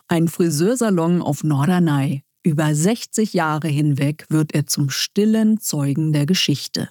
Ein Friseursalon auf Norderney. Über 60 Jahre hinweg wird er zum stillen Zeugen der Geschichte.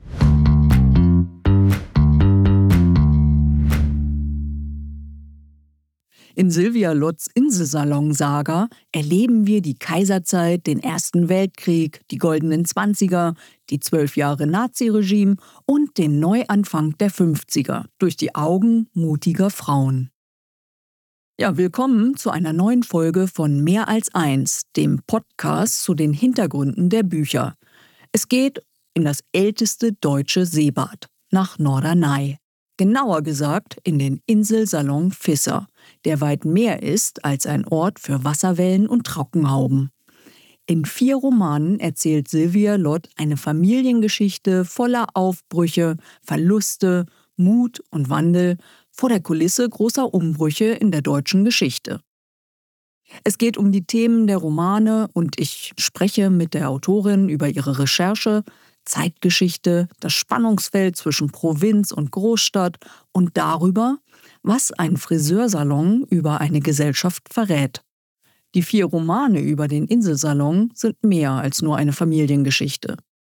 In Sylvia Lotts Inselsalon-Saga erleben wir die Kaiserzeit, den Ersten Weltkrieg, die goldenen 20er, die 12 Jahre Naziregime und den Neuanfang der 50er durch die Augen mutiger Frauen. Ja, willkommen zu einer neuen Folge von Mehr als eins, dem Podcast zu den Hintergründen der Bücher. Es geht in das älteste deutsche Seebad, nach Norderney. Genauer gesagt in den Inselsalon Visser, der weit mehr ist als ein Ort für Wasserwellen und Trockenhauben. In 4 Romanen erzählt Sylvia Lott eine Familiengeschichte voller Aufbrüche, Verluste, Mut und Wandel vor der Kulisse großer Umbrüche in der deutschen Geschichte. Es geht um die Themen der Romane und ich spreche mit der Autorin über ihre Recherche, Zeitgeschichte, das Spannungsfeld zwischen Provinz und Großstadt und darüber, was ein Friseursalon über eine Gesellschaft verrät. Die 4 Romane über den Inselsalon sind mehr als nur eine Familiengeschichte.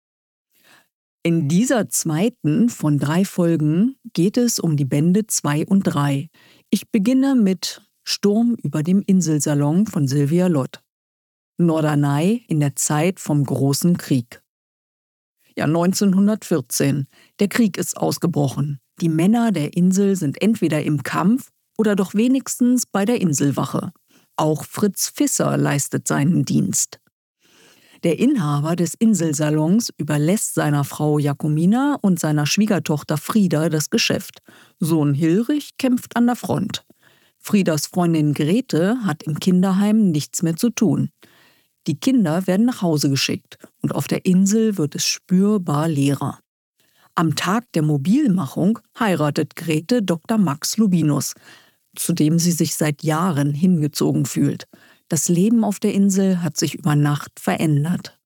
In dieser zweiten von 3 Folgen geht es um die Bände 2 und 3. Ich beginne mit Sturm über dem Inselsalon von Sylvia Lott. Norderney in der Zeit vom Großen Krieg. Ja, 1914. Der Krieg ist ausgebrochen. Die Männer der Insel sind entweder im Kampf oder doch wenigstens bei der Inselwache. Auch Fritz Visser leistet seinen Dienst. Der Inhaber des Inselsalons überlässt seiner Frau Jakobina und seiner Schwiegertochter Frieda das Geschäft. Sohn Hilrich kämpft an der Front. Friedas Freundin Grete hat im Kinderheim nichts mehr zu tun. Die Kinder werden nach Hause geschickt und auf der Insel wird es spürbar leerer. Am Tag der Mobilmachung heiratet Grete Dr. Max Lubinus, zu dem sie sich seit Jahren hingezogen fühlt. Das Leben auf der Insel hat sich über Nacht verändert.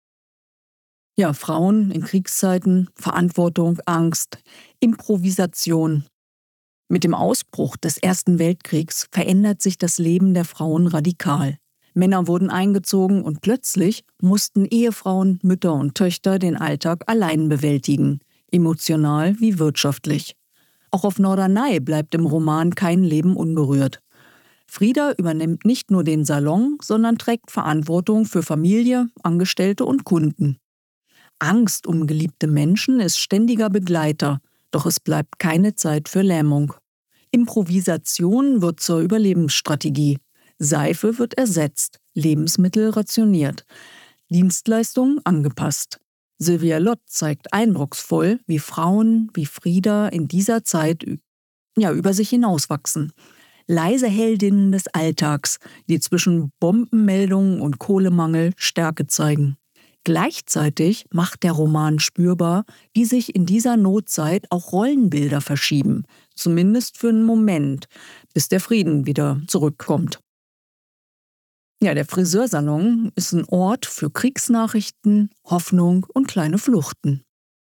Ja, Frauen in Kriegszeiten, Verantwortung, Angst, Improvisation. Mit dem Ausbruch des Ersten Weltkriegs verändert sich das Leben der Frauen radikal. Männer wurden eingezogen und plötzlich mussten Ehefrauen, Mütter und Töchter den Alltag allein bewältigen, emotional wie wirtschaftlich. Auch auf Norderney bleibt im Roman kein Leben unberührt. Frieda übernimmt nicht nur den Salon, sondern trägt Verantwortung für Familie, Angestellte und Kunden. Angst um geliebte Menschen ist ständiger Begleiter, doch es bleibt keine Zeit für Lähmung. Improvisation wird zur Überlebensstrategie. Seife wird ersetzt, Lebensmittel rationiert, Dienstleistungen angepasst. Sylvia Lott zeigt eindrucksvoll, wie Frauen wie Frieda in dieser Zeit über sich hinauswachsen. Leise Heldinnen des Alltags, die zwischen Bombenmeldungen und Kohlemangel Stärke zeigen. Gleichzeitig macht der Roman spürbar, wie sich in dieser Notzeit auch Rollenbilder verschieben, zumindest für einen Moment, bis der Frieden wieder zurückkommt. Ja, der Friseursalon ist ein Ort für Kriegsnachrichten, Hoffnung und kleine Fluchten.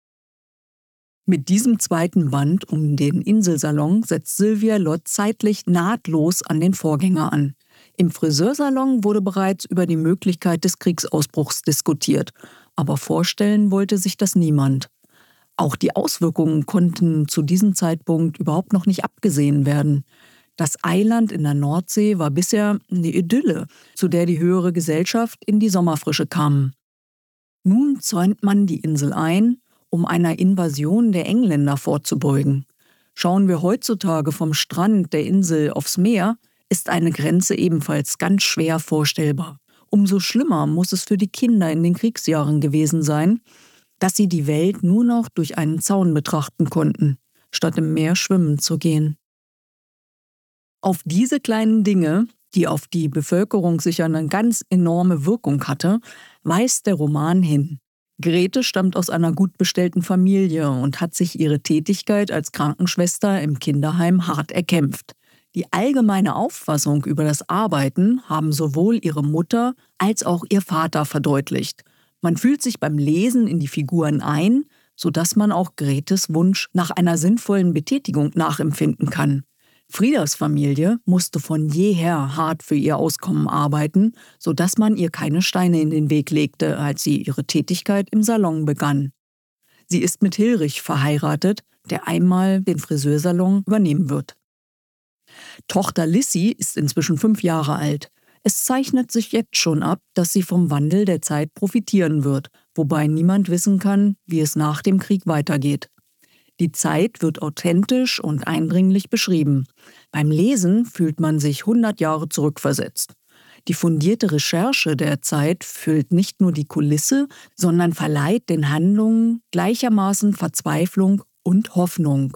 Mit diesem zweiten Band um den Inselsalon setzt Sylvia Lott zeitlich nahtlos an den Vorgänger an. Im Friseursalon wurde bereits über die Möglichkeit des Kriegsausbruchs diskutiert, aber vorstellen wollte sich das niemand. Auch die Auswirkungen konnten zu diesem Zeitpunkt überhaupt noch nicht abgesehen werden. Das Eiland in der Nordsee war bisher eine Idylle, zu der die höhere Gesellschaft in die Sommerfrische kam. Nun zäunt man die Insel ein, um einer Invasion der Engländer vorzubeugen. Schauen wir heutzutage vom Strand der Insel aufs Meer, ist eine Grenze ebenfalls ganz schwer vorstellbar. Umso schlimmer muss es für die Kinder in den Kriegsjahren gewesen sein, dass sie die Welt nur noch durch einen Zaun betrachten konnten, statt im Meer schwimmen zu gehen. Auf diese kleinen Dinge, die auf die Bevölkerung sicher eine ganz enorme Wirkung hatte, weist der Roman hin. Grete stammt aus einer gut bestellten Familie und hat sich ihre Tätigkeit als Krankenschwester im Kinderheim hart erkämpft. Die allgemeine Auffassung über das Arbeiten haben sowohl ihre Mutter als auch ihr Vater verdeutlicht. Man fühlt sich beim Lesen in die Figuren ein, sodass man auch Gretes Wunsch nach einer sinnvollen Betätigung nachempfinden kann. Friedas Familie musste von jeher hart für ihr Auskommen arbeiten, sodass man ihr keine Steine in den Weg legte, als sie ihre Tätigkeit im Salon begann. Sie ist mit Hilrich verheiratet, der einmal den Friseursalon übernehmen wird. Tochter Lissy ist inzwischen 5 Jahre alt. Es zeichnet sich jetzt schon ab, dass sie vom Wandel der Zeit profitieren wird, wobei niemand wissen kann, wie es nach dem Krieg weitergeht. Die Zeit wird authentisch und eindringlich beschrieben. Beim Lesen fühlt man sich 100 Jahre zurückversetzt. Die fundierte Recherche der Zeit füllt nicht nur die Kulisse, sondern verleiht den Handlungen gleichermaßen Verzweiflung und Hoffnung.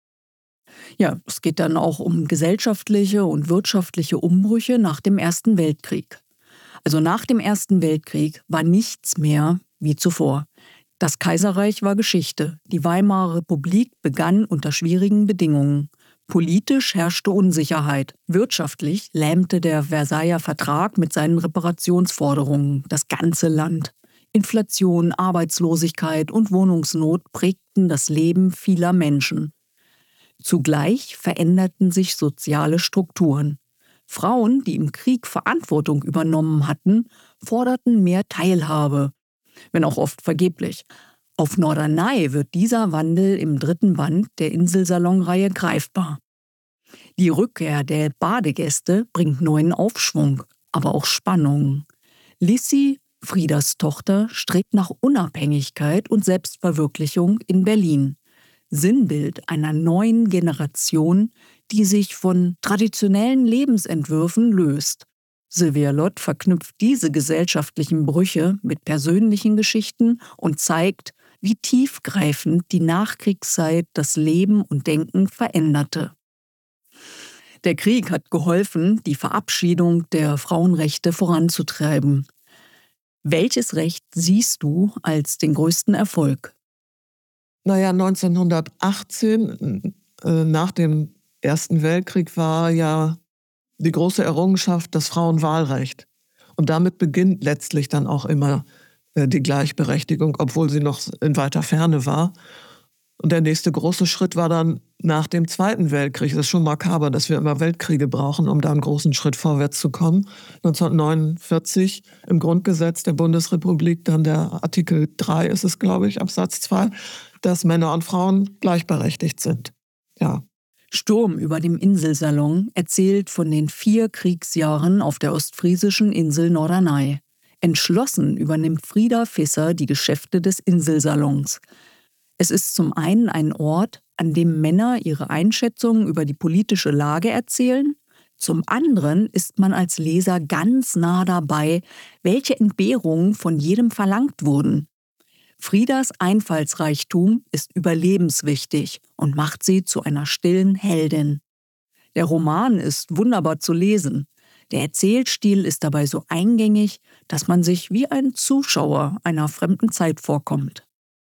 Ja, es geht dann auch um gesellschaftliche und wirtschaftliche Umbrüche nach dem Ersten Weltkrieg. Also nach dem Ersten Weltkrieg war nichts mehr wie zuvor. Das Kaiserreich war Geschichte. Die Weimarer Republik begann unter schwierigen Bedingungen. Politisch herrschte Unsicherheit. Wirtschaftlich lähmte der Versailler Vertrag mit seinen Reparationsforderungen das ganze Land. Inflation, Arbeitslosigkeit und Wohnungsnot prägten das Leben vieler Menschen. Zugleich veränderten sich soziale Strukturen. Frauen, die im Krieg Verantwortung übernommen hatten, forderten mehr Teilhabe, wenn auch oft vergeblich. Auf Norderney wird dieser Wandel im 3. Band der Inselsalon-Reihe greifbar. Die Rückkehr der Badegäste bringt neuen Aufschwung, aber auch Spannung. Lissy, Friedas Tochter, strebt nach Unabhängigkeit und Selbstverwirklichung in Berlin. Sinnbild einer neuen Generation, die sich von traditionellen Lebensentwürfen löst. Sylvia Lott verknüpft diese gesellschaftlichen Brüche mit persönlichen Geschichten und zeigt, wie tiefgreifend die Nachkriegszeit das Leben und Denken veränderte. Der Krieg hat geholfen, die Verabschiedung der Frauenrechte voranzutreiben. Welches Recht siehst du als den größten Erfolg? 1918, nach dem Ersten Weltkrieg, war ja die große Errungenschaft das Frauenwahlrecht. Und damit beginnt letztlich dann auch immer die Gleichberechtigung, obwohl sie noch in weiter Ferne war. Und der nächste große Schritt war dann nach dem Zweiten Weltkrieg. Das ist schon makaber, dass wir immer Weltkriege brauchen, um da einen großen Schritt vorwärts zu kommen. 1949 im Grundgesetz der Bundesrepublik, dann der Artikel 3 ist es, glaube ich, Absatz 2, dass Männer und Frauen gleichberechtigt sind. Ja. Sturm über dem Inselsalon erzählt von den 4 Kriegsjahren auf der ostfriesischen Insel Norderney. Entschlossen übernimmt Frieda Visser die Geschäfte des Inselsalons. Es ist zum einen ein Ort, an dem Männer ihre Einschätzungen über die politische Lage erzählen. Zum anderen ist man als Leser ganz nah dabei, welche Entbehrungen von jedem verlangt wurden. Friedas Einfallsreichtum ist überlebenswichtig und macht sie zu einer stillen Heldin. Der Roman ist wunderbar zu lesen. Der Erzählstil ist dabei so eingängig, dass man sich wie ein Zuschauer einer fremden Zeit vorkommt.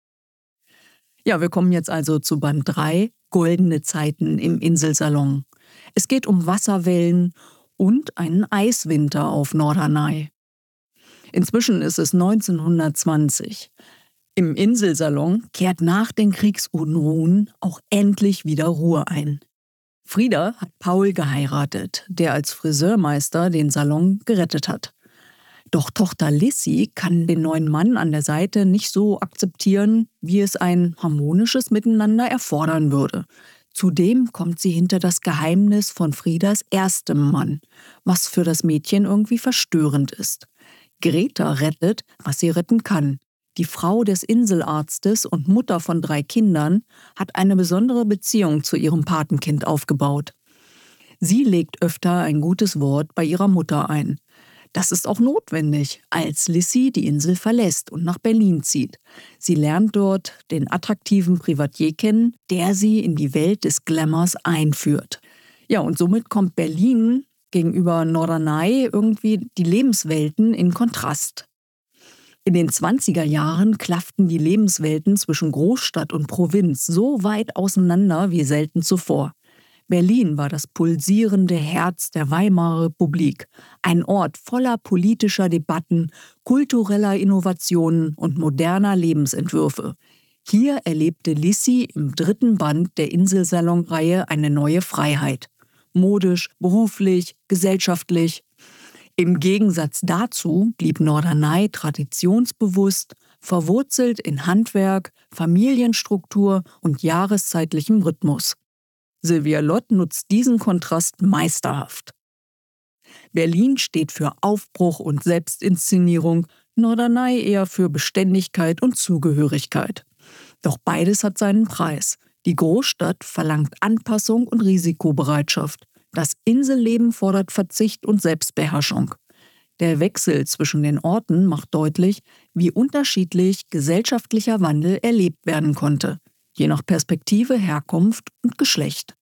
Ja, wir kommen jetzt also zu Band 3, Goldene Zeiten im Inselsalon. Es geht um Wasserwellen und einen Eiswinter auf Norderney. Inzwischen ist es 1920. Im Inselsalon kehrt nach den Kriegsunruhen auch endlich wieder Ruhe ein. Frieda hat Paul geheiratet, der als Friseurmeister den Salon gerettet hat. Doch Tochter Lissy kann den neuen Mann an der Seite nicht so akzeptieren, wie es ein harmonisches Miteinander erfordern würde. Zudem kommt sie hinter das Geheimnis von Friedas erstem Mann, was für das Mädchen irgendwie verstörend ist. Greta rettet, was sie retten kann. Die Frau des Inselarztes und Mutter von 3 Kindern hat eine besondere Beziehung zu ihrem Patenkind aufgebaut. Sie legt öfter ein gutes Wort bei ihrer Mutter ein. Das ist auch notwendig, als Lissy die Insel verlässt und nach Berlin zieht. Sie lernt dort den attraktiven Privatier kennen, der sie in die Welt des Glamours einführt. Ja, und somit kommt Berlin gegenüber Norderney irgendwie die Lebenswelten in Kontrast. In den 20er Jahren klafften die Lebenswelten zwischen Großstadt und Provinz so weit auseinander wie selten zuvor. Berlin war das pulsierende Herz der Weimarer Republik, ein Ort voller politischer Debatten, kultureller Innovationen und moderner Lebensentwürfe. Hier erlebte Lissy im 3. Band der Inselsalon-Reihe eine neue Freiheit. modisch, beruflich, gesellschaftlich. Im Gegensatz dazu blieb Norderney traditionsbewusst, verwurzelt in Handwerk, Familienstruktur und jahreszeitlichem Rhythmus. Sylvia Lott nutzt diesen Kontrast meisterhaft. Berlin steht für Aufbruch und Selbstinszenierung, Norderney eher für Beständigkeit und Zugehörigkeit. Doch beides hat seinen Preis. Die Großstadt verlangt Anpassung und Risikobereitschaft. Das Inselleben fordert Verzicht und Selbstbeherrschung. Der Wechsel zwischen den Orten macht deutlich, wie unterschiedlich gesellschaftlicher Wandel erlebt werden konnte, je nach Perspektive, Herkunft und Geschlecht.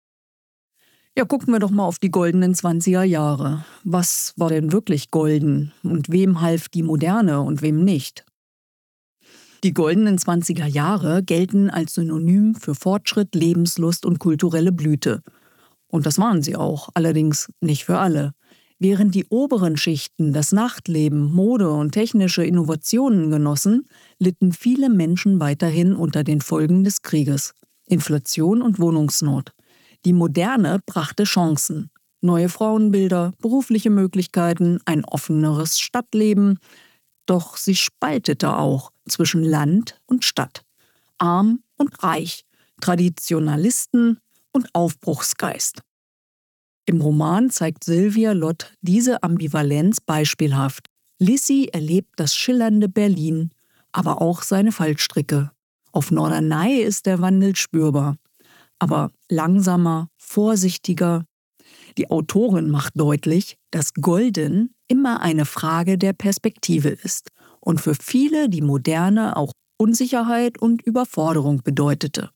Ja, gucken wir doch mal auf die goldenen 20er Jahre. Was war denn wirklich golden und wem half die Moderne und wem nicht? Die goldenen 20er Jahre gelten als Synonym für Fortschritt, Lebenslust und kulturelle Blüte. Und das waren sie auch, allerdings nicht für alle. Während die oberen Schichten das Nachtleben, Mode und technische Innovationen genossen, litten viele Menschen weiterhin unter den Folgen des Krieges. Inflation und Wohnungsnot. Die Moderne brachte Chancen. Neue Frauenbilder, berufliche Möglichkeiten, ein offeneres Stadtleben. Doch sie spaltete auch zwischen Land und Stadt, arm und reich, Traditionalisten und Aufbruchsgeist. Im Roman zeigt Sylvia Lott diese Ambivalenz beispielhaft. Lissy erlebt das schillernde Berlin, aber auch seine Fallstricke. Auf Norderney ist der Wandel spürbar, aber langsamer, vorsichtiger. Die Autorin macht deutlich, dass Golden immer eine Frage der Perspektive ist und für viele die Moderne auch Unsicherheit und Überforderung bedeutete.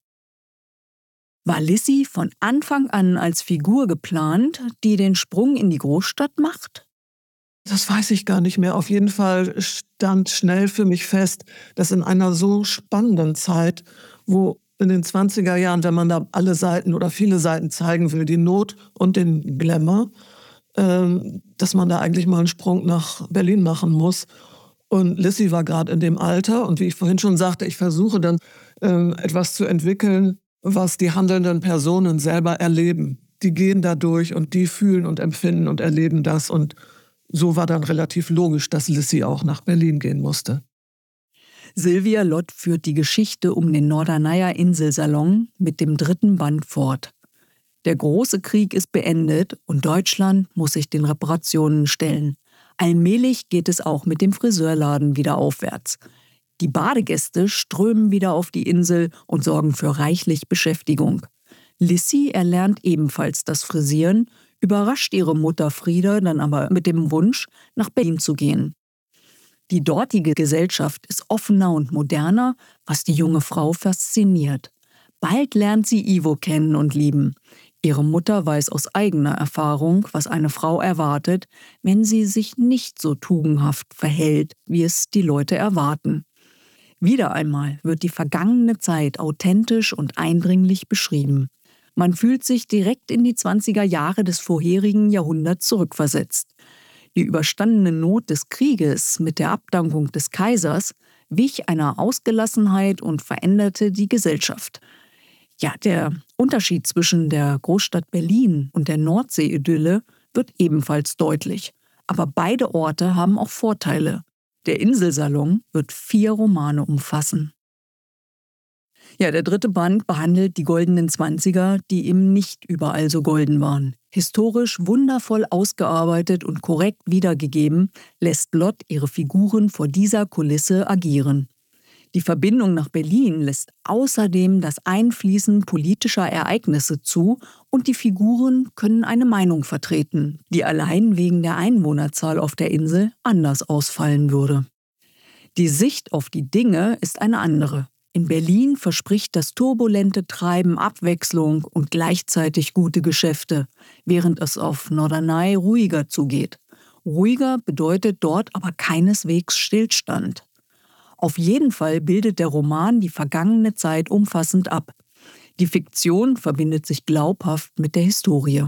War Lissy von Anfang an als Figur geplant, die den Sprung in die Großstadt macht? Das weiß ich gar nicht mehr. Auf jeden Fall stand schnell für mich fest, dass in einer so spannenden Zeit, wo in den 20er Jahren, wenn man da alle Seiten oder viele Seiten zeigen will, die Not und den Glamour, dass man da eigentlich mal einen Sprung nach Berlin machen muss. Und Lissy war gerade in dem Alter und wie ich vorhin schon sagte, ich versuche dann etwas zu entwickeln, was die handelnden Personen selber erleben. Die gehen da durch und die fühlen und empfinden und erleben das. Und so war dann relativ logisch, dass Lissy auch nach Berlin gehen musste. Sylvia Lott führt die Geschichte um den Norderneyer Inselsalon mit dem 3. Band fort. Der große Krieg ist beendet und Deutschland muss sich den Reparationen stellen. Allmählich geht es auch mit dem Friseurladen wieder aufwärts. Die Badegäste strömen wieder auf die Insel und sorgen für reichlich Beschäftigung. Lissy erlernt ebenfalls das Frisieren, überrascht ihre Mutter Frieda dann aber mit dem Wunsch, nach Berlin zu gehen. Die dortige Gesellschaft ist offener und moderner, was die junge Frau fasziniert. Bald lernt sie Ivo kennen und lieben. Ihre Mutter weiß aus eigener Erfahrung, was eine Frau erwartet, wenn sie sich nicht so tugendhaft verhält, wie es die Leute erwarten. Wieder einmal wird die vergangene Zeit authentisch und eindringlich beschrieben. Man fühlt sich direkt in die 20er Jahre des vorherigen Jahrhunderts zurückversetzt. Die überstandene Not des Krieges mit der Abdankung des Kaisers wich einer Ausgelassenheit und veränderte die Gesellschaft. Ja, der Unterschied zwischen der Großstadt Berlin und der Nordsee-Idylle wird ebenfalls deutlich. Aber beide Orte haben auch Vorteile. Der Inselsalon wird 4 Romane umfassen. Ja, der 3. Band behandelt die goldenen 20er, die eben nicht überall so golden waren. Historisch wundervoll ausgearbeitet und korrekt wiedergegeben, lässt Lott ihre Figuren vor dieser Kulisse agieren. Die Verbindung nach Berlin lässt außerdem das Einfließen politischer Ereignisse zu und die Figuren können eine Meinung vertreten, die allein wegen der Einwohnerzahl auf der Insel anders ausfallen würde. Die Sicht auf die Dinge ist eine andere. In Berlin verspricht das turbulente Treiben Abwechslung und gleichzeitig gute Geschäfte, während es auf Norderney ruhiger zugeht. Ruhiger bedeutet dort aber keineswegs Stillstand. Auf jeden Fall bildet der Roman die vergangene Zeit umfassend ab. Die Fiktion verbindet sich glaubhaft mit der Historie.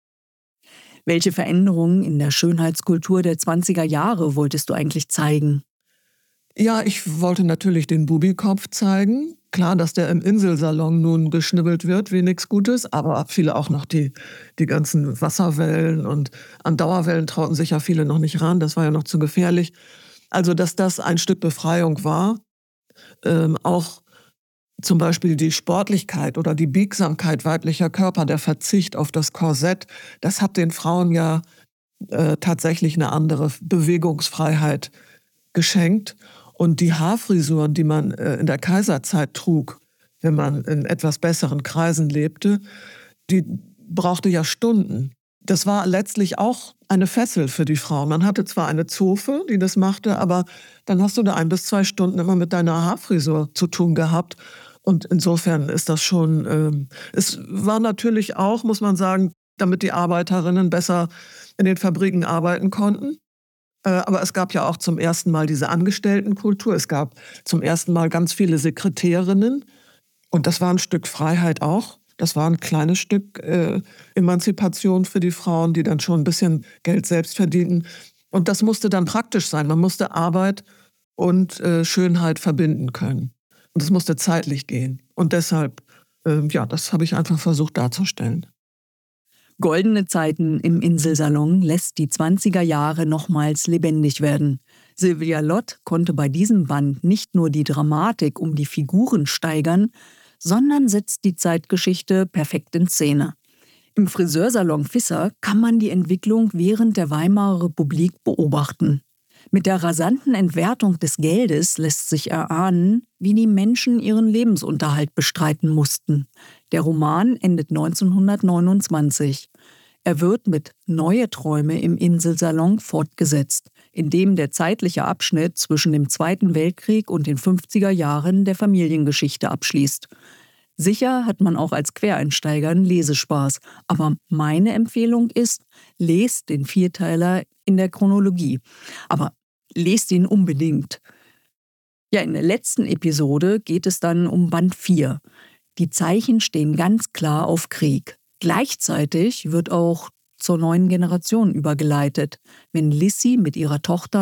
Welche Veränderungen in der Schönheitskultur der 20er Jahre wolltest du eigentlich zeigen? Ja, ich wollte natürlich den Bubikopf zeigen. Klar, dass der im Inselsalon nun geschnibbelt wird, wie nichts Gutes, aber viele auch noch die ganzen Wasserwellen, und an Dauerwellen trauten sich ja viele noch nicht ran, das war ja noch zu gefährlich. Also, dass das ein Stück Befreiung war, auch zum Beispiel die Sportlichkeit oder die Biegsamkeit weiblicher Körper, der Verzicht auf das Korsett, das hat den Frauen ja tatsächlich eine andere Bewegungsfreiheit geschenkt. Und die Haarfrisuren, die man in der Kaiserzeit trug, wenn man in etwas besseren Kreisen lebte, die brauchte ja Stunden. Das war letztlich auch eine Fessel für die Frauen. Man hatte zwar eine Zofe, die das machte, aber dann hast du da 1 bis 2 Stunden immer mit deiner Haarfrisur zu tun gehabt. Und insofern ist das schon, es war natürlich auch, muss man sagen, damit die Arbeiterinnen besser in den Fabriken arbeiten konnten. Aber es gab ja auch zum ersten Mal diese Angestelltenkultur. Es gab zum ersten Mal ganz viele Sekretärinnen. Und das war ein Stück Freiheit auch. Das war ein kleines Stück Emanzipation für die Frauen, die dann schon ein bisschen Geld selbst verdienten. Und das musste dann praktisch sein. Man musste Arbeit und Schönheit verbinden können. Und es musste zeitlich gehen. Und deshalb, ja, das habe ich einfach versucht darzustellen. Goldene Zeiten im Inselsalon lässt die 20er Jahre nochmals lebendig werden. Sylvia Lott konnte bei diesem Band nicht nur die Dramatik um die Figuren steigern, sondern setzt die Zeitgeschichte perfekt in Szene. Im Friseursalon Visser kann man die Entwicklung während der Weimarer Republik beobachten. Mit der rasanten Entwertung des Geldes lässt sich erahnen, wie die Menschen ihren Lebensunterhalt bestreiten mussten. Der Roman endet 1929. Er wird mit Neue Träume im Inselsalon fortgesetzt, in dem der zeitliche Abschnitt zwischen dem Zweiten Weltkrieg und den 50er Jahren der Familiengeschichte abschließt. Sicher hat man auch als Quereinsteiger einen Lesespaß, aber meine Empfehlung ist, lest den Vierteiler in der Chronologie. Aber lest ihn unbedingt. Ja, in der letzten Episode geht es dann um Band 4. Die Zeichen stehen ganz klar auf Krieg. Gleichzeitig wird auch zur neuen Generation übergeleitet, wenn Lissy mit ihrer Tochter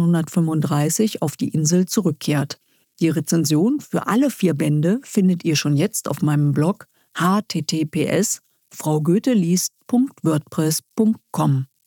1935 auf die Insel zurückkehrt. Die Rezension für alle 4 Bände findet ihr schon jetzt auf meinem Blog https://fraugoetheliest.wordpress.com.